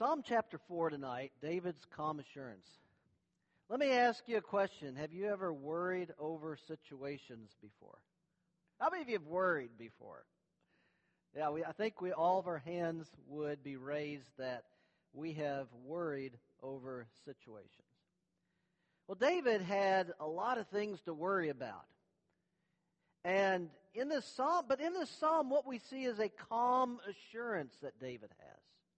Psalm chapter 4 tonight, David's calm assurance. Let me ask you a question. Have you ever worried over situations before? How many of you have worried before? Yeah, I think all of our hands would be raised that we have worried over situations. Well, David had a lot of things to worry about. And in this psalm, what we see is a calm assurance that David has.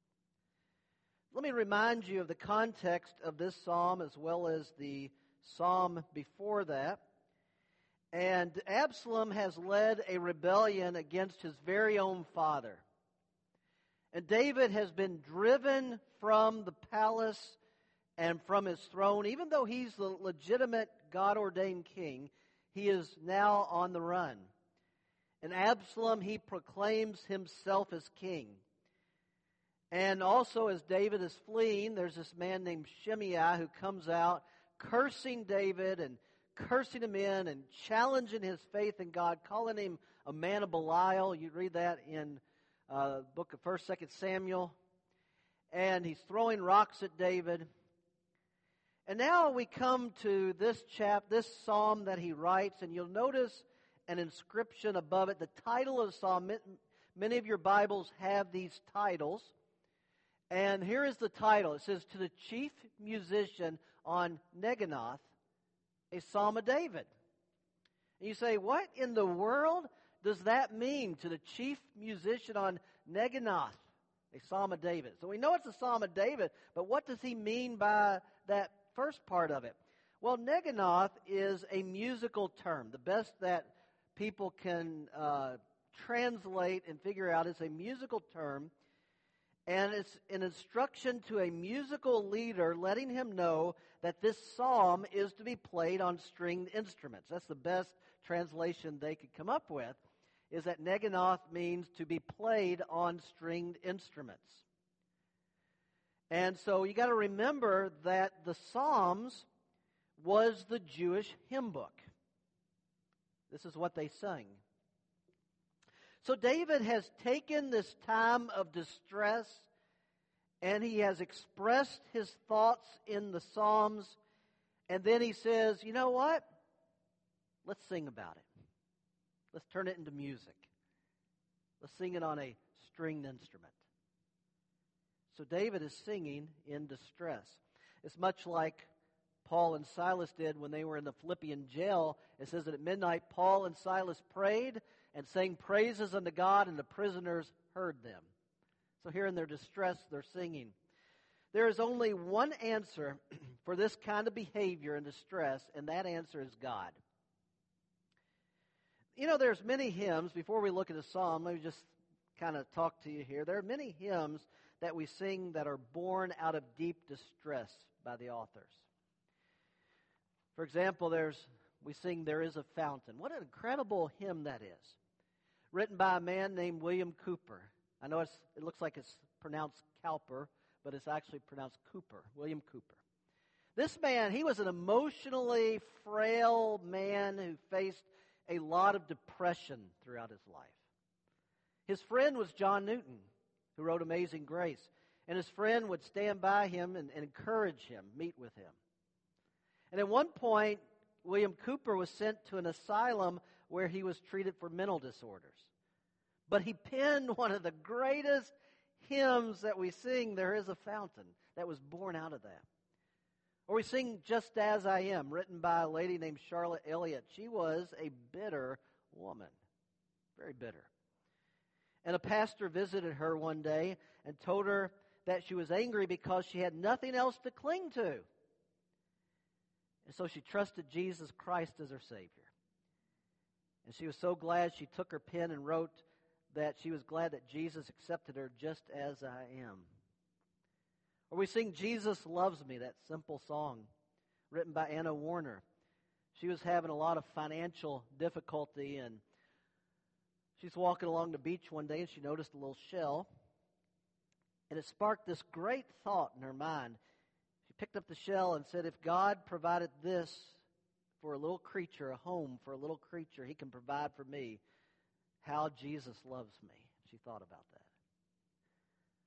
Let me remind you of the context of this psalm as well as the psalm before that. And Absalom has led a rebellion against his very own father. And David has been driven from the palace and from his throne. Even though he's the legitimate God-ordained king, he is now on the run. And Absalom, he proclaims himself as king. And also as David is fleeing, there's this man named Shimei who comes out cursing David and cursing him in and challenging his faith in God, calling him a man of Belial. You read that in the book of 1st, 2nd Samuel. And he's throwing rocks at David. And now we come to this psalm that he writes, and you'll notice an inscription above it. The title of the psalm, many of your Bibles have these titles. And here is the title. It says, "To the chief musician on Neginoth, a psalm of David." And you say, what in the world does that mean? To the chief musician on Neginoth, a psalm of David. So we know it's a psalm of David, but what does he mean by that first part of it? Well, Neginoth is a musical term. The best that people can translate and figure out is a musical term. And it's an instruction to a musical leader letting him know that this psalm is to be played on stringed instruments. That's the best translation they could come up with, is that Neginoth means to be played on stringed instruments. And so you got to remember that the Psalms was the Jewish hymn book. This is what they sang. So David has taken this time of distress and he has expressed his thoughts in the Psalms. And then he says, you know what? Let's sing about it. Let's turn it into music. Let's sing it on a stringed instrument. So David is singing in distress. It's much like Paul and Silas did when they were in the Philippian jail. It says that at midnight Paul and Silas prayed and sang praises unto God, and the prisoners heard them. So here in their distress, they're singing. There is only one answer for this kind of behavior and distress, and that answer is God. You know, there's many hymns. Before we look at the psalm, let me just kind of talk to you here. There are many hymns that we sing that are born out of deep distress by the authors. For example, we sing "There is a Fountain." What an incredible hymn that is. Written by a man named William Cowper. I know it looks like it's pronounced Cowper, but it's actually pronounced Cooper, William Cowper. This man, he was an emotionally frail man who faced a lot of depression throughout his life. His friend was John Newton, who wrote Amazing Grace. And his friend would stand by him and encourage him, meet with him. And at one point, William Cowper was sent to an asylum where he was treated for mental disorders. But he penned one of the greatest hymns that we sing, "There is a Fountain," that was born out of that. Or we sing "Just As I Am," written by a lady named Charlotte Elliott. She was a bitter woman, very bitter. And a pastor visited her one day and told her that she was angry because she had nothing else to cling to. And so she trusted Jesus Christ as her Savior. And she was so glad she took her pen and wrote that she was glad that Jesus accepted her just as I am. Or we sing "Jesus Loves Me," that simple song written by Anna Warner. She was having a lot of financial difficulty, and she's walking along the beach one day and she noticed a little shell. And it sparked this great thought in her mind. She picked up the shell and said, if God provided this for a little creature, a home for a little creature, He can provide for me. How Jesus loves me. She thought about that.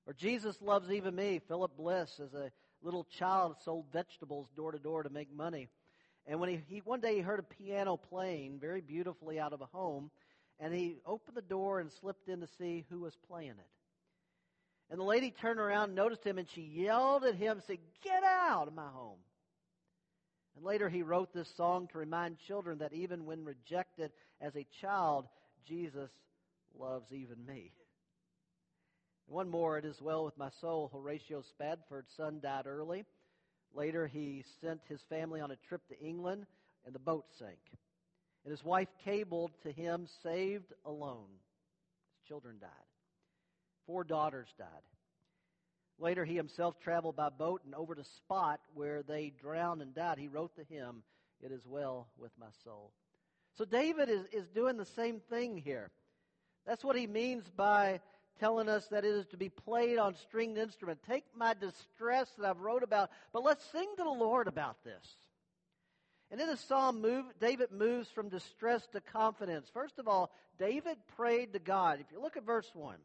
Or Jesus loves even me. Philip Bliss, as a little child, sold vegetables door to door to make money. And when he one day he heard a piano playing very beautifully out of a home, and he opened the door and slipped in to see who was playing it. And the lady turned around, noticed him, and she yelled at him, said, "Get out of my home." And later he wrote this song to remind children that even when rejected as a child, Jesus loves even me. And one more, "It is well with my soul." Horatio Spadford's son died early. Later he sent his family on a trip to England, and the boat sank. And his wife cabled to him, "Saved alone." His children died. 4 daughters died. Later, he himself traveled by boat, and over the spot where they drowned and died, he wrote the hymn, "It is well with my soul." So David is doing the same thing here. That's what he means by telling us that it is to be played on stringed instrument. Take my distress that I've wrote about, but let's sing to the Lord about this. And in the psalm, David moves from distress to confidence. First of all, David prayed to God. If you look at verse 1,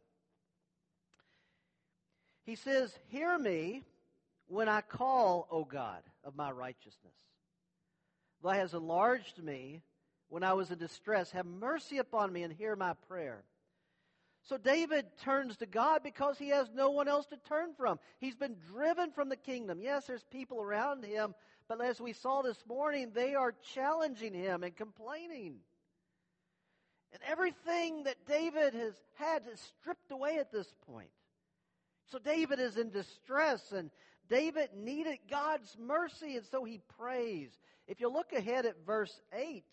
he says, "Hear me when I call, O God, of my righteousness. Thou hast enlarged me when I was in distress. Have mercy upon me and hear my prayer." So David turns to God because he has no one else to turn from. He's been driven from the kingdom. Yes, there's people around him, but as we saw this morning, they are challenging him and complaining. And everything that David has had is stripped away at this point. So David is in distress, and David needed God's mercy, and so he prays. If you look ahead at verse 8,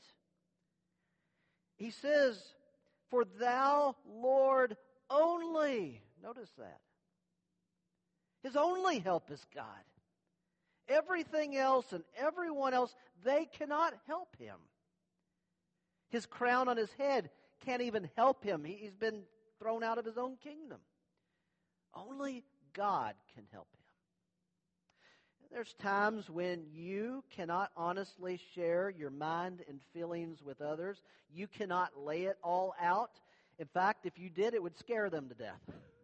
he says, "For thou, Lord, only," notice that. His only help is God. Everything else and everyone else, they cannot help him. His crown on his head can't even help him. He's been thrown out of his own kingdom. Only God can help him. There's times when you cannot honestly share your mind and feelings with others. You cannot lay it all out. In fact, if you did, it would scare them to death.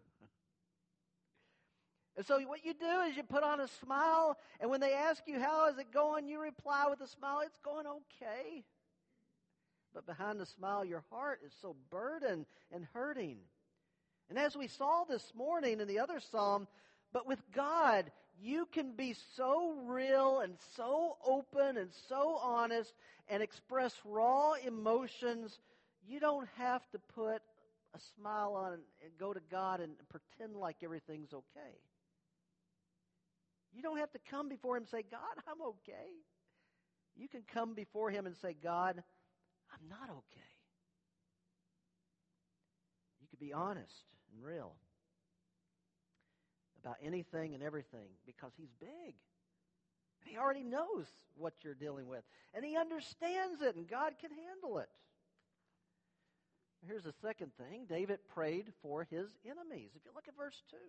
And so what you do is you put on a smile, and when they ask you, "How is it going?" you reply with a smile, "It's going okay." But behind the smile, your heart is so burdened and hurting. And as we saw this morning in the other psalm, but with God, you can be so real and so open and so honest and express raw emotions. You don't have to put a smile on and go to God and pretend like everything's okay. You don't have to come before Him and say, "God, I'm okay." You can come before Him and say, "God, I'm not okay." You could be honest and real about anything and everything because He's big. And He already knows what you're dealing with. And He understands it, and God can handle it. Here's the second thing. David prayed for his enemies. If you look at verse 2.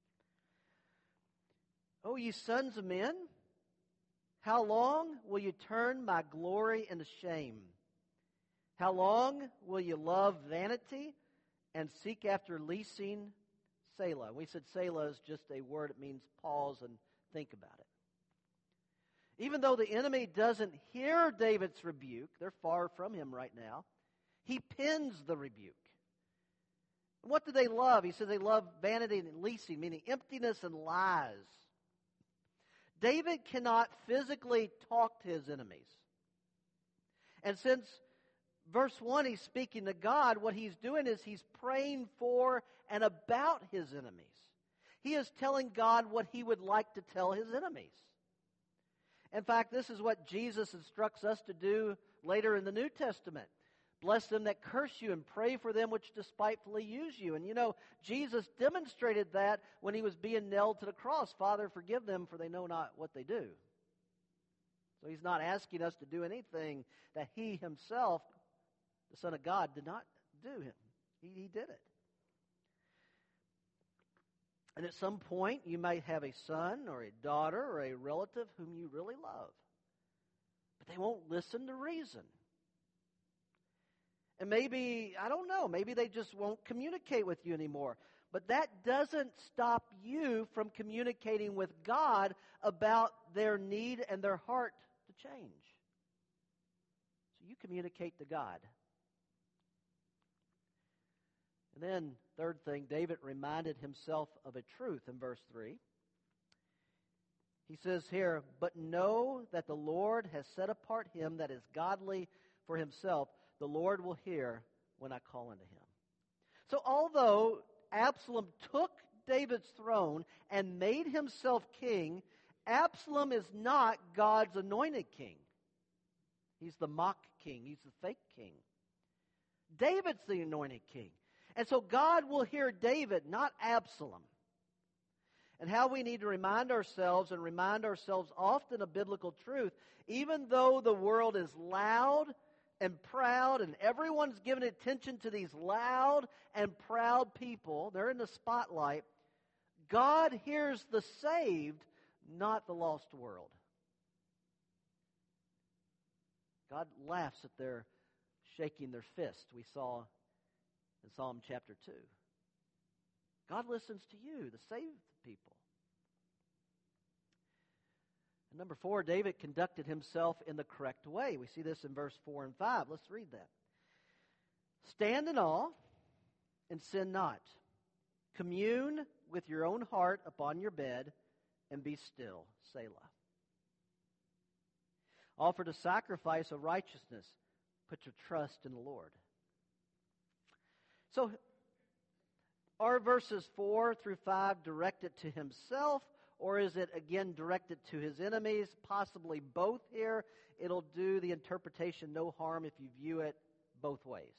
"O ye sons of men, how long will you turn my glory into shame? How long will you love vanity and seek after leasing?" Selah. We said Selah is just a word. It means pause and think about it. Even though the enemy doesn't hear David's rebuke, they're far from him right now, he pens the rebuke. And what do they love? He says they love vanity and leasing, meaning emptiness and lies. David cannot physically talk to his enemies. And since verse 1, he's speaking to God, what he's doing is he's praying for and about his enemies. He is telling God what he would like to tell his enemies. In fact, this is what Jesus instructs us to do later in the New Testament. "Bless them that curse you and pray for them which despitefully use you." And you know, Jesus demonstrated that when he was being nailed to the cross. "Father, forgive them, for they know not what they do." So he's not asking us to do anything that he himself, the Son of God, did not do. He did it. And at some point, you might have a son or a daughter or a relative whom you really love, but they won't listen to reason. And maybe, I don't know, maybe they just won't communicate with you anymore. But that doesn't stop you from communicating with God about their need and their heart to change. So you communicate to God. And then, third thing, David reminded himself of a truth in verse 3. He says here, "But know that the Lord has set apart him that is godly for himself. The Lord will hear when I call unto him." So although Absalom took David's throne and made himself king, Absalom is not God's anointed king. He's the mock king. He's the fake king. David's the anointed king. And so God will hear David, not Absalom. And how we need to remind ourselves often of biblical truth, even though the world is loud and proud and everyone's giving attention to these loud and proud people, they're in the spotlight, God hears the saved, not the lost world. God laughs at their shaking their fist, we saw in Psalm chapter 2. God listens to you, the saved people. And number 4, David conducted himself in the correct way. We see this in verse 4 and 5. Let's read that. "Stand in awe and sin not. Commune with your own heart upon your bed and be still." Selah. "Offer the sacrifice of righteousness. Put your trust in the Lord." So, are verses 4 through 5 directed to himself, or is it again directed to his enemies? Possibly both here. It'll do the interpretation no harm if you view it both ways.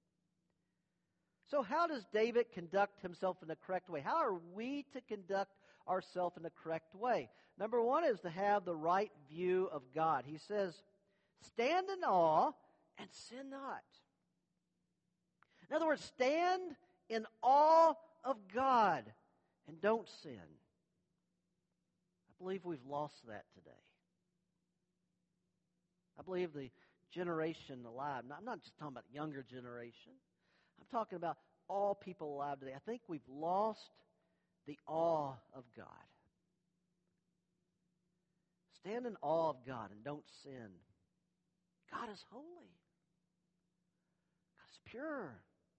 So how does David conduct himself in the correct way? How are we to conduct ourselves in the correct way? Number 1 is to have the right view of God. He says, "Stand in awe and sin not." In other words, stand in awe of God and don't sin. I believe we've lost that today. I believe the generation alive, I'm not just talking about the younger generation, I'm talking about all people alive today. I think we've lost the awe of God. Stand in awe of God and don't sin. God is holy. God is pure.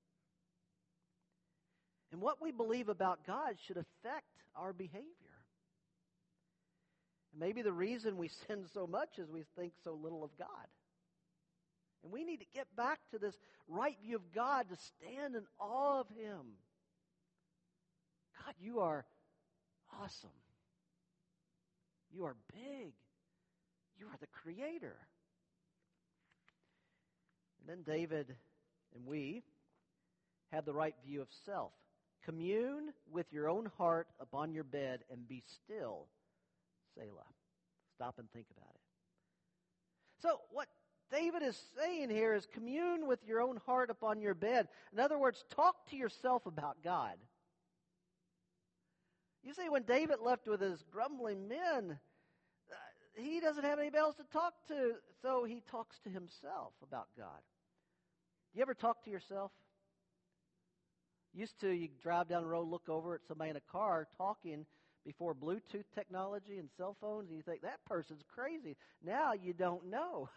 And what we believe about God should affect our behavior. And maybe the reason we sin so much is we think so little of God. And we need to get back to this right view of God, to stand in awe of Him. God, you are awesome. You are big. You are the Creator. And then David and we have the right view of self. Commune with your own heart upon your bed and be still. Selah. Stop and think about it. So what David is saying here is commune with your own heart upon your bed. In other words, talk to yourself about God. You see, when David left with his grumbling men, he doesn't have anybody else to talk to, so he talks to himself about God. You ever talk to yourself? Used to, you drive down the road, look over at somebody in a car talking before Bluetooth technology and cell phones, and you think, that person's crazy. Now you don't know.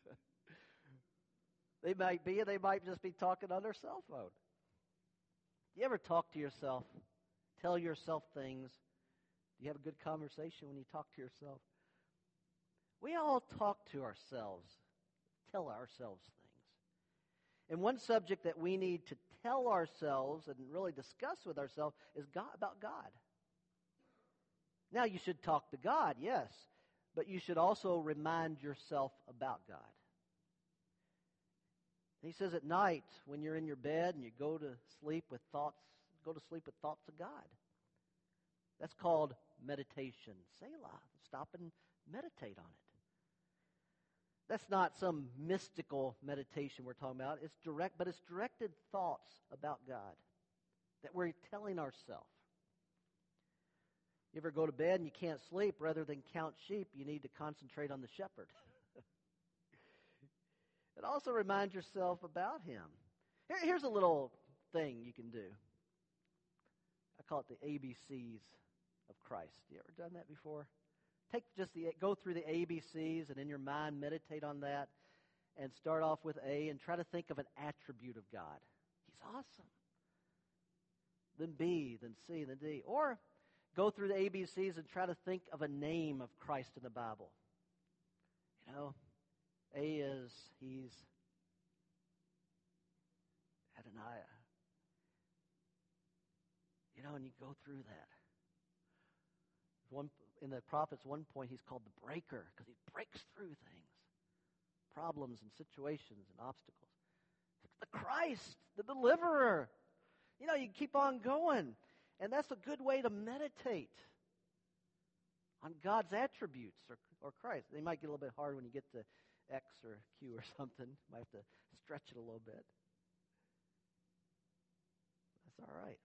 They might just be talking on their cell phone. You ever talk to yourself? Tell yourself things? Do you have a good conversation when you talk to yourself? We all talk to ourselves, tell ourselves things. And one subject that we need to tell ourselves and really discuss with ourselves is about God. Now, you should talk to God, yes, but you should also remind yourself about God. He says at night, when you're in your bed and you go to sleep with thoughts of God. That's called meditation. Selah. Stop and meditate on it. That's not some mystical meditation we're talking about. It's directed thoughts about God that we're telling ourselves. You ever go to bed and you can't sleep? Rather than count sheep, you need to concentrate on the shepherd. And also remind yourself about Him. Here's a little thing you can do. call it the ABCs of Christ. You ever done that before? Go through the ABCs and in your mind meditate on that and start off with A and try to think of an attribute of God. He's awesome. Then B, then C, then D. Or go through the ABCs and try to think of a name of Christ in the Bible. You know, A is He's Adonai. You know, and you go through that. In the prophets, one point he's called the breaker because he breaks through things, problems and situations and obstacles. The Christ, the deliverer. You know, you keep on going. And that's a good way to meditate on God's attributes or Christ. They might get a little bit hard when you get to X or Q or something. You might have to stretch it a little bit. That's all right.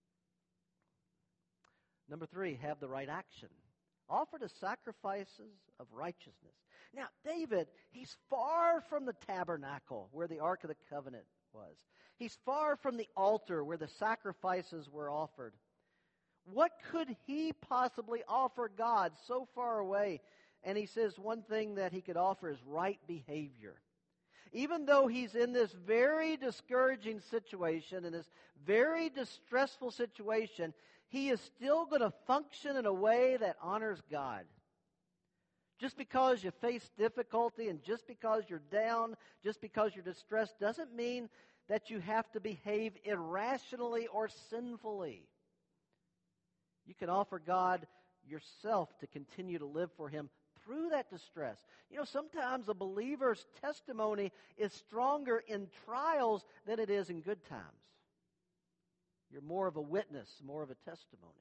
Number 3, have the right action. Offer the sacrifices of righteousness. Now, David, he's far from the tabernacle where the Ark of the Covenant was. He's far from the altar where the sacrifices were offered. What could he possibly offer God so far away? And he says one thing that he could offer is right behavior. Even though he's in this very discouraging situation, in this very distressful situation, he is still going to function in a way that honors God. Just because you face difficulty and just because you're down, just because you're distressed, doesn't mean that you have to behave irrationally or sinfully. You can offer God yourself to continue to live for Him through that distress. You know, sometimes a believer's testimony is stronger in trials than it is in good times. You're more of a witness, more of a testimony.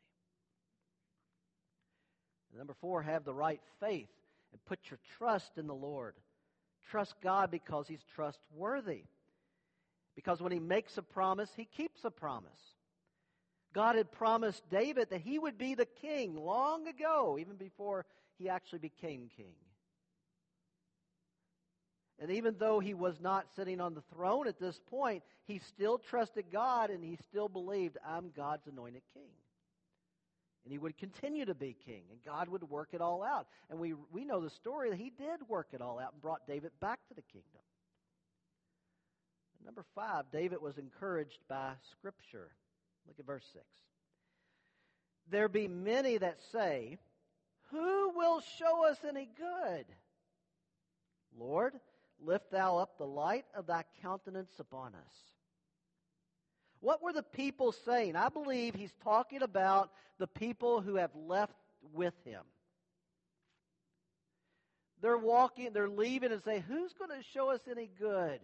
And number 4, have the right faith and put your trust in the Lord. Trust God because He's trustworthy. Because when He makes a promise, He keeps a promise. God had promised David that he would be the king long ago, even before he actually became king. And even though he was not sitting on the throne at this point, he still trusted God and he still believed, I'm God's anointed king. And he would continue to be king, and God would work it all out. And we know the story that he did work it all out and brought David back to the kingdom. And number 5, David was encouraged by Scripture. Look at verse 6. There be many that say, who will show us any good? Lord, lift thou up the light of thy countenance upon us. What were the people saying? I believe he's talking about the people who have left with him. They're leaving and say, who's going to show us any good?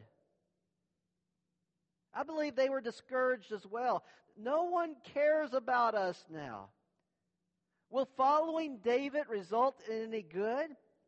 I believe they were discouraged as well. No one cares about us now. Will following David result in any good?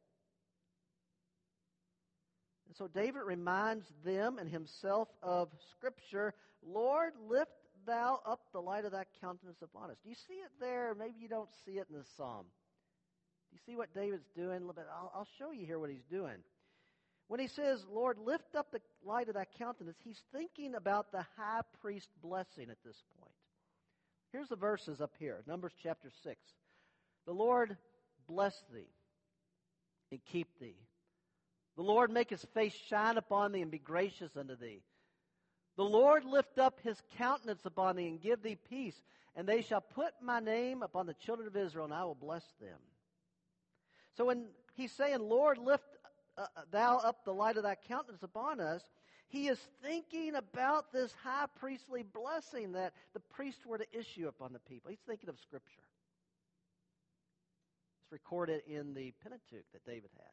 And so David reminds them and himself of Scripture. Lord, lift thou up the light of thy countenance upon us. Do you see it there? Maybe you don't see it in the psalm. Do you see what David's doing? A little bit. I'll show you here what he's doing. When he says, Lord, lift up the light of thy countenance, he's thinking about the high priest blessing at this point. Here's the verses up here, Numbers chapter 6. The Lord bless thee and keep thee. The Lord make his face shine upon thee and be gracious unto thee. The Lord lift up his countenance upon thee and give thee peace. And they shall put my name upon the children of Israel, and I will bless them. So when he's saying, Lord, lift thou up the light of thy countenance upon us, he is thinking about this high priestly blessing that the priests were to issue upon the people. He's thinking of Scripture. It's recorded in the Pentateuch that David had.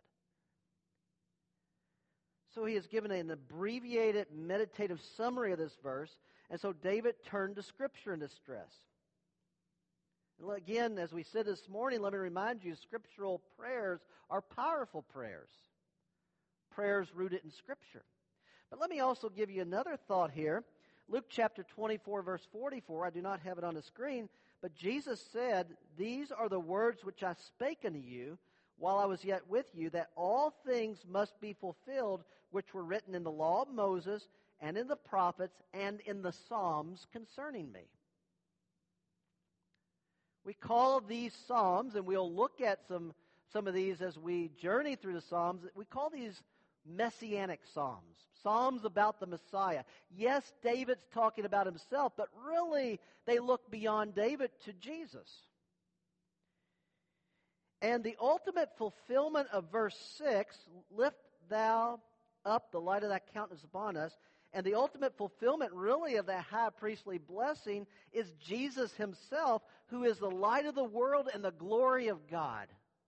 So he has given an abbreviated meditative summary of this verse, and so David turned to Scripture in distress. And again, as we said this morning, let me remind you, scriptural prayers are powerful prayers. Prayers rooted in Scripture. But let me also give you another thought here. Luke chapter 24, verse 44, I do not have it on the screen, but Jesus said, these are the words which I spake unto you while I was yet with you, that all things must be fulfilled which were written in the law of Moses and in the prophets and in the Psalms concerning me. We call these Psalms, and we'll look at some of these as we journey through the Psalms, we call these messianic Psalms. Psalms about the Messiah. Yes, David's talking about himself, but really they look beyond David to Jesus. And the ultimate fulfillment of verse 6, lift thou up the light of thy countenance upon us, and the ultimate fulfillment really of that high priestly blessing is Jesus himself, who is the light of the world and the glory of God.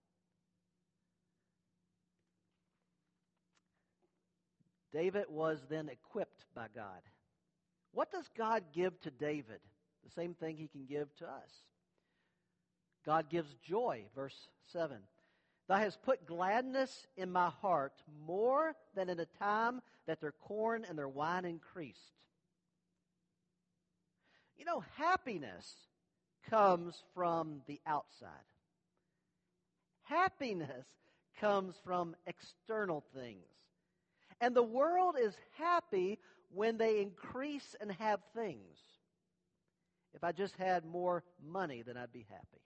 David was then equipped by God. What does God give to David? The same thing he can give to us. God gives joy, verse 7. Thou hast put gladness in my heart more than in a time that their corn and their wine increased. You know, happiness comes from the outside. Happiness comes from external things. And the world is happy when they increase and have things. If I just had more money, then I'd be happy.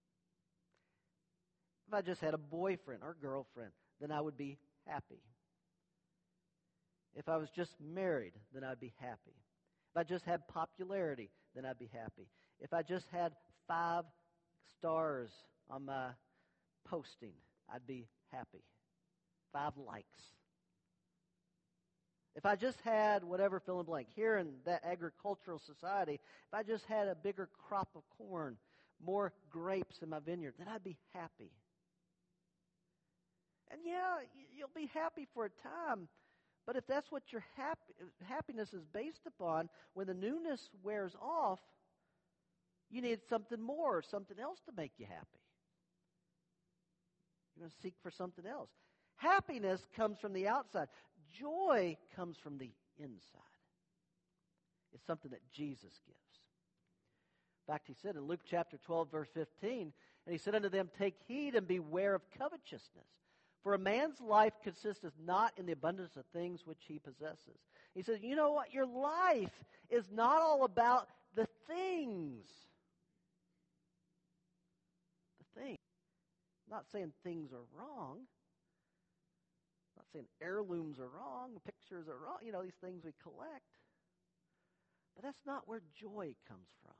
If I just had a boyfriend or girlfriend, then I would be happy. If I was just married, then I'd be happy. If I just had popularity, then I'd be happy. If I just had 5 stars on my posting, I'd be happy. 5 likes. If I just had whatever fill in blank, here in that agricultural society, if I just had a bigger crop of corn, more grapes in my vineyard, then I'd be happy. And yeah, you'll be happy for a time, but if that's what your happiness is based upon, when the newness wears off, you need something more, something else to make you happy. You're going to seek for something else. Happiness comes from the outside. Joy comes from the inside. It's something that Jesus gives. In fact, he said in Luke chapter 12, verse 15, and he said unto them, take heed and beware of covetousness. For a man's life consisteth not in the abundance of things which he possesses. He says, you know what? Your life is not all about the things. The things. I'm not saying things are wrong. I'm not saying heirlooms are wrong, pictures are wrong, these things we collect. But that's not where joy comes from.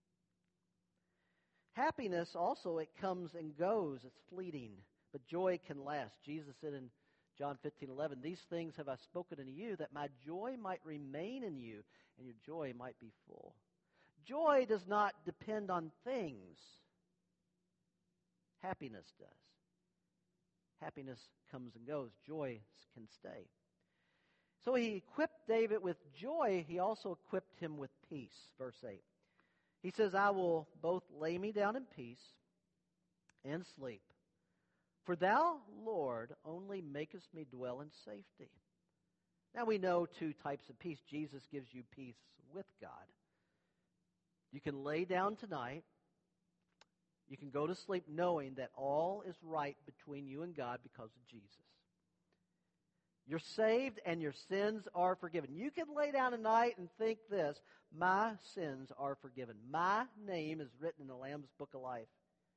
Happiness also, it comes and goes. It's fleeting. But joy can last. Jesus said in John 15:11, these things have I spoken unto you, that my joy might remain in you, and your joy might be full. Joy does not depend on things. Happiness does. Happiness comes and goes. Joy can stay. So he equipped David with joy. He also equipped him with peace. Verse 8. He says, I will both lay me down in peace and sleep. For thou, Lord, only makest me dwell in safety. Now we know 2 types of peace. Jesus gives you peace with God. You can lay down tonight. You can go to sleep knowing that all is right between you and God because of Jesus. You're saved and your sins are forgiven. You can lay down tonight and think this, my sins are forgiven. My name is written in the Lamb's Book of Life.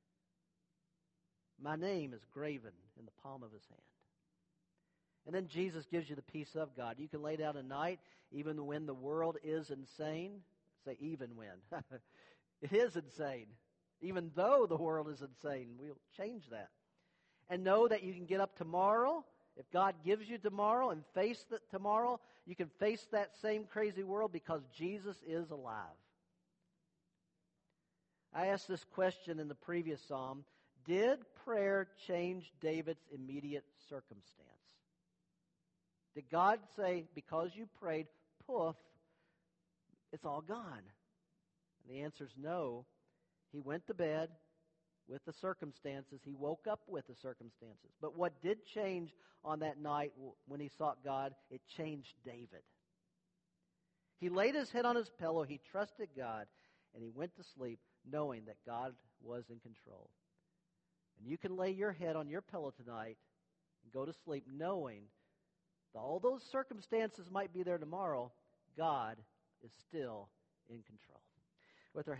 My name is graven in the palm of his hand. And then Jesus gives you the peace of God. You can lay down tonight even when the world is insane. Say even when. It is insane. Even though the world is insane, we'll change that. And know that you can get up tomorrow. If God gives you tomorrow and face that tomorrow, you can face that same crazy world because Jesus is alive. I asked this question in the previous psalm. Did prayer change David's immediate circumstance? Did God say, because you prayed, poof, it's all gone? And the answer is no. He went to bed with the circumstances. He woke up with the circumstances. But what did change on that night when he sought God, it changed David. He laid his head on his pillow, he trusted God, and he went to sleep knowing that God was in control. And you can lay your head on your pillow tonight and go to sleep knowing that all those circumstances might be there tomorrow, God is still in control. With our